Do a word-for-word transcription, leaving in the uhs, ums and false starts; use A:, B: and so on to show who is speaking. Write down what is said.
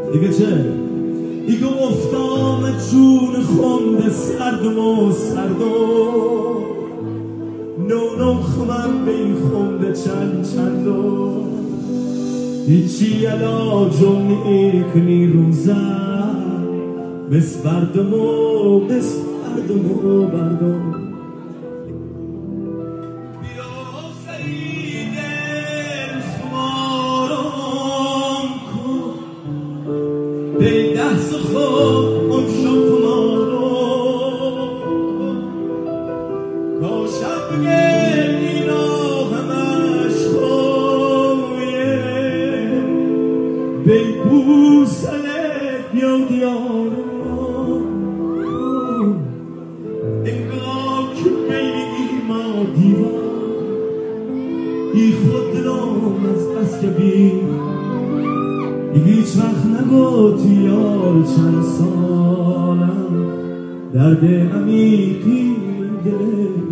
A: دیگه چه؟ دیگه افتام جون خونده سردم و سردم نونم خمم به این خونده چند چندم هیچی علاجم نیکنی روزم بس بردم و بس بردم و بردم به دست خود اون شکمارو کاشم بگه اینا همش خویه به بوسلت بیا دیارو انگار که بگی ما دیوار ای خود دلم از بس که بی هیچ وقت نگفتی یار چند سالم درد عمیقی من دل